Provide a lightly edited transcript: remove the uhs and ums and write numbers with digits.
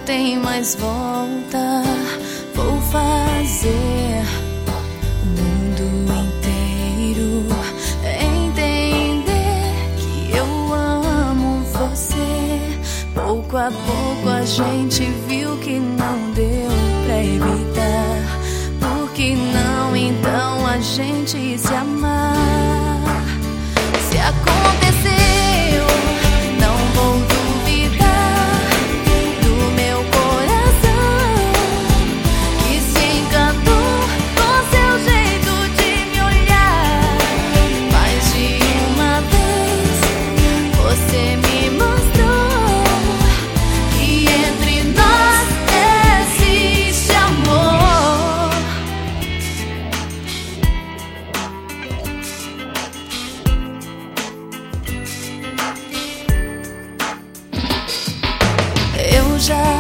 tem mais volta. Vou fazer o mundo inteiro entender que eu amo você. Pouco a pouco a gente viu que não deu pra evitar. Por que não então a gente se amar? Se aconteceu, não vou duvidar do meu coração, que se encantou com seu jeito de me olhar. Mais de uma vez você me mostrou que entre nós existe amor. Eu já